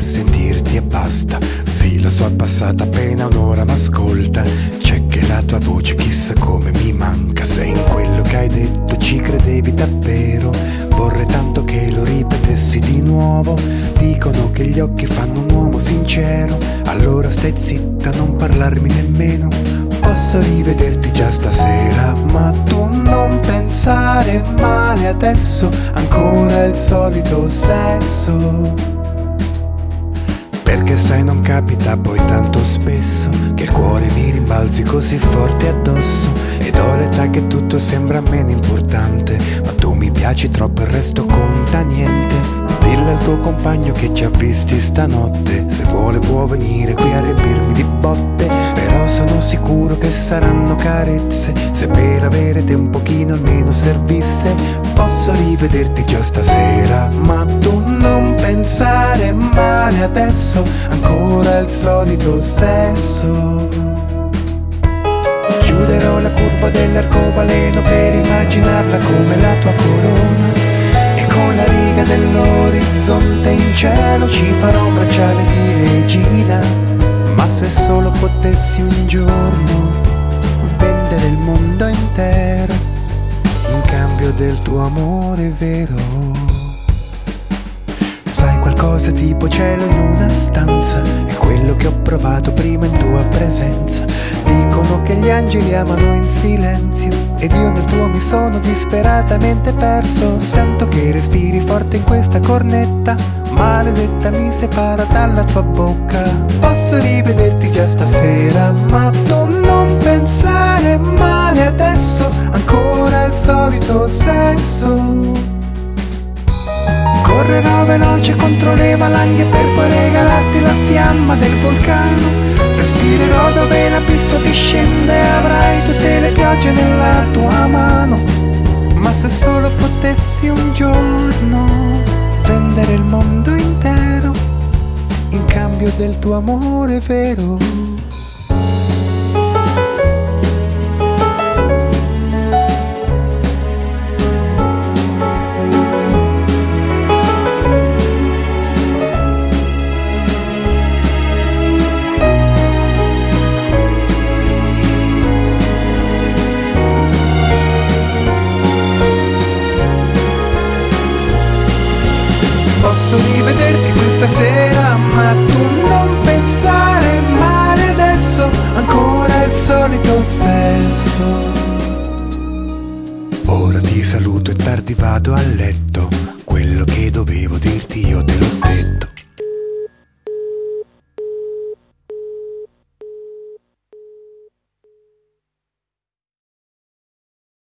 sentirti e basta. Sì, lo so, è passata appena un'ora, ma ascolta, c'è che la tua voce chissà come mi manca. Se in quello che hai detto ci credevi davvero, vorrei tanto che lo ripetessi di nuovo. Dicono che gli occhi fanno un uomo sincero, allora stai zitta, non parlarmi nemmeno. Posso rivederti già stasera, ma tu non pensare male adesso, ancora il solito sesso. Perché sai non capita poi tanto spesso che il cuore mi rimbalzi così forte addosso. Ed ho l'età che tutto sembra meno importante, ma tu mi piaci troppo, il resto conta niente. Dillo al tuo compagno che ci ha visti stanotte, se vuole può venire qui a riempirmi di botte. Però sono sicuro che saranno carezze, se per avere te un pochino almeno servisse. Posso rivederti già stasera, ma tu non pensare male adesso, ancora il solito sesso. Chiuderò la curva dell'arcobaleno per immaginarla come la tua corona, e con la riga dell'orizzonte in cielo ci farò un bracciale di regina. Ma se solo potessi un giorno vendere il mondo intero in cambio del tuo amore vero. Sai, qualcosa tipo cielo in una stanza, è quello che ho provato prima in tua presenza. Dicono che gli angeli amano in silenzio, ed io nel tuo mi sono disperatamente perso. Sento che respiri forte in questa cornetta, maledetta mi separa dalla tua bocca. Posso rivederti già stasera, ma tu non pensare male adesso, ancora il solito sesso. Correrò veloce contro le valanghe per poi regalarti la fiamma del vulcano. Respirerò dove l'abisso discende e avrai tutte le piogge nella tua mano. Ma se solo potessi un giorno vendere il mondo intero in cambio del tuo amore vero. Posso rivederti questa sera, ma tu non pensare male adesso, ancora il solito sesso. Ora ti saluto e tardi vado a letto, quello che dovevo dirti io te l'ho detto.